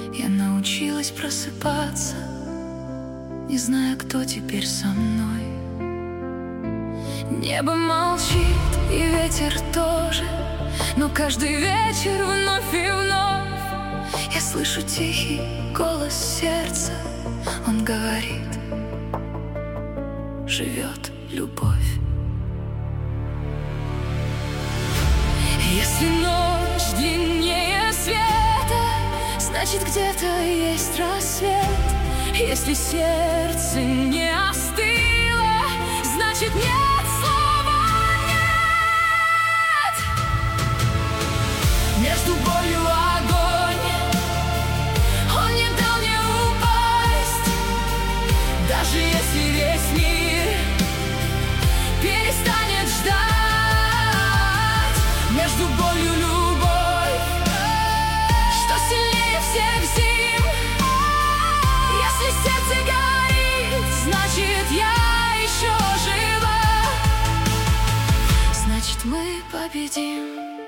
Я научилась просыпаться, не зная, кто теперь со мной. Небо молчит, и ветер тоже, но каждый вечер вновь и вновь я слышу тихий голос сердца. Он говорит: живет любовь. Если ночь длиннее света, значит, где-то есть рассвет. Если сердце не остыло, значит, нет слова нет. Между болью огонь, он не дал мне упасть. Даже если весь мир перестанет ждать, между болью любовь, что сильнее всех зим. Если сердце горит, значит, я еще жива. Значит, мы победим.